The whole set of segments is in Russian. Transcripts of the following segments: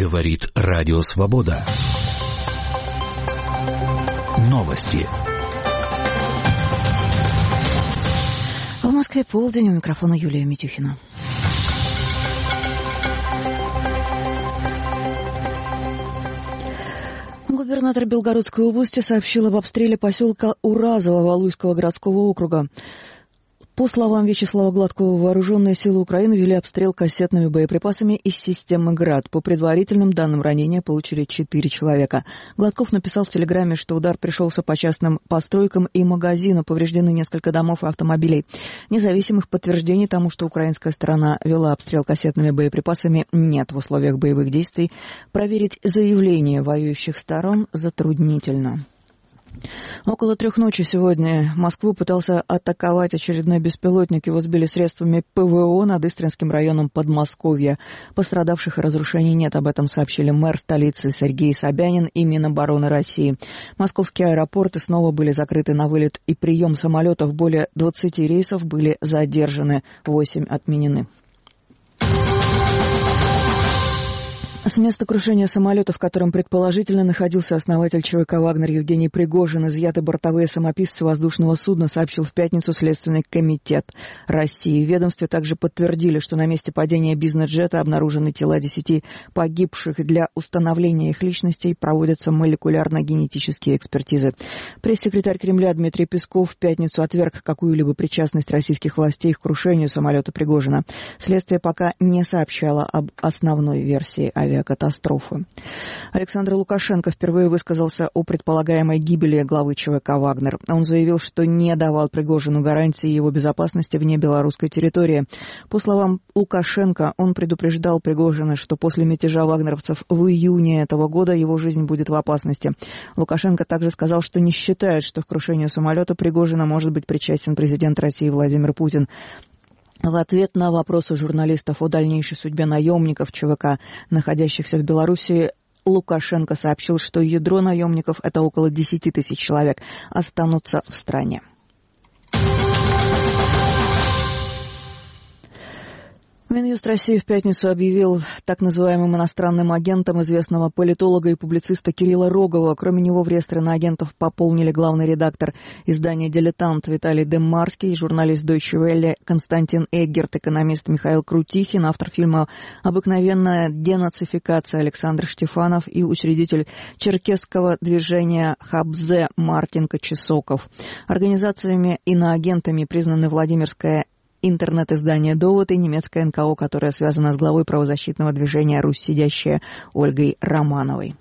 Говорит Радио Свобода. Новости. В Москве полдень, у микрофона Юлия Митюхина. Губернатор Белгородской области сообщил об обстреле поселка Уразово Валуйского городского округа. По словам Вячеслава Гладкова, вооруженные силы Украины вели обстрел кассетными боеприпасами из системы «Град». По предварительным данным, ранения получили 4 человека. Гладков написал в Телеграме, что удар пришелся по частным постройкам и магазину, повреждены несколько домов и автомобилей. Независимых подтверждений тому, что украинская сторона вела обстрел кассетными боеприпасами, нет в условиях боевых действий. Проверить заявления воюющих сторон затруднительно. Около 3 ночи сегодня Москву пытался атаковать очередной беспилотник. Его сбили средствами ПВО над Истринским районом Подмосковья. Пострадавших и разрушений нет. Об этом сообщили мэр столицы Сергей Собянин и Минобороны России. Московские аэропорты снова были закрыты на вылет и прием самолетов. Более 20 рейсов были задержаны, 8 отменены. С места крушения самолета, в котором предположительно находился основатель ЧВК «Вагнер» Евгений Пригожин, изъяты бортовые самописцы воздушного судна, сообщил в пятницу Следственный комитет России. В ведомстве также подтвердили, что на месте падения бизнес-джета обнаружены тела 10 погибших. Для установления их личностей проводятся молекулярно-генетические экспертизы. Пресс-секретарь Кремля Дмитрий Песков в пятницу отверг какую-либо причастность российских властей к крушению самолета Пригожина. Следствие пока не сообщало об основной версии авиакатастрофы. Александр Лукашенко впервые высказался о предполагаемой гибели главы ЧВК «Вагнер». Он заявил, что не давал Пригожину гарантии его безопасности вне белорусской территории. По словам Лукашенко, он предупреждал Пригожина, что после мятежа вагнеровцев в июне этого года его жизнь будет в опасности. Лукашенко также сказал, что не считает, что к крушению самолета Пригожина может быть причастен президент России Владимир Путин. В ответ на вопросы журналистов о дальнейшей судьбе наемников ЧВК, находящихся в Белоруссии, Лукашенко сообщил, что ядро наемников, это около 10 тысяч человек, останутся в стране. Минюст России в пятницу объявил так называемым иностранным агентом известного политолога и публициста Кирилла Рогова. Кроме него в реестр иноагентов пополнили главный редактор издания «Дилетант» Виталий Деммарский, журналист Deutsche Welle Константин Эггерт, экономист Михаил Крутихин, автор фильма «Обыкновенная денацификация» Александр Штефанов и учредитель черкесского движения Хабзе Мартин Кочесоков. Организациями иноагентами признаны Владимирская интернет-издание «Довод» и немецкое НКО, которое связано с главой правозащитного движения «Русь сидящая» Ольгой Романовой.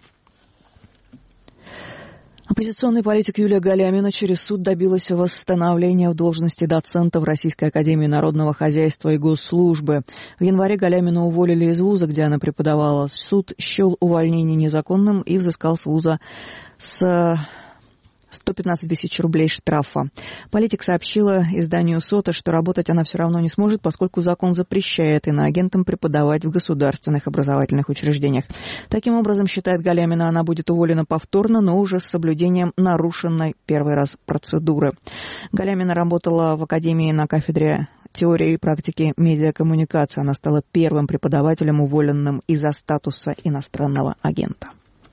Оппозиционный политик Юлия Галямина через суд добилась восстановления в должности доцента в Российской академии народного хозяйства и госслужбы. В январе Галямину уволили из вуза, где она преподавала. Суд счел увольнение незаконным и взыскал с вуза с 115 тысяч рублей штрафа. Политик сообщила изданию СОТА, что работать она все равно не сможет, поскольку закон запрещает иноагентам преподавать в государственных образовательных учреждениях. Таким образом, считает Галямина, она будет уволена повторно, но уже с соблюдением нарушенной первый раз процедуры. Галямина работала в академии на кафедре теории и практики медиакоммуникации. Она стала первым преподавателем, уволенным из-за статуса иностранного агента.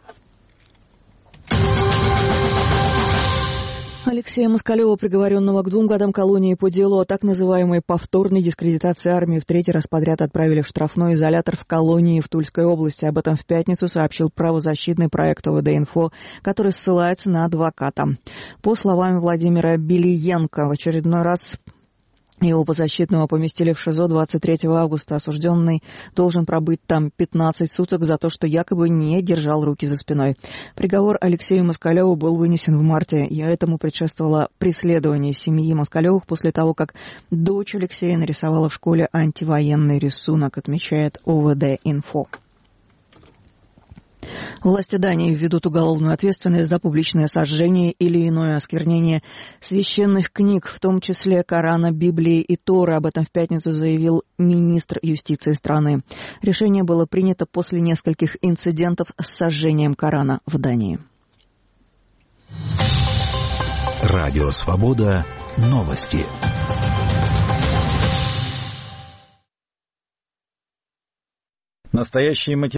Алексея Москалева, приговоренного к 2 годам колонии по делу о так называемой повторной дискредитации армии, в 3-й раз подряд отправили в штрафной изолятор в колонии в Тульской области. Об этом в пятницу сообщил правозащитный проект ОВД-Инфо, который ссылается на адвоката. По словам Владимира Белиенко, в очередной раз его подзащитного поместили в ШИЗО 23 августа. Осужденный должен пробыть там 15 суток за то, что якобы не держал руки за спиной. Приговор Алексею Москалеву был вынесен в марте, и этому предшествовало преследование семьи Москалевых после того, как дочь Алексея нарисовала в школе антивоенный рисунок, отмечает ОВД-Инфо. Власти Дании введут уголовную ответственность за публичное сожжение или иное осквернение священных книг, в том числе Корана, Библии и Торы. Об этом в пятницу заявил министр юстиции страны. Решение было принято после нескольких инцидентов с сожжением Корана в Дании. Радио Свобода. Новости. Настоящие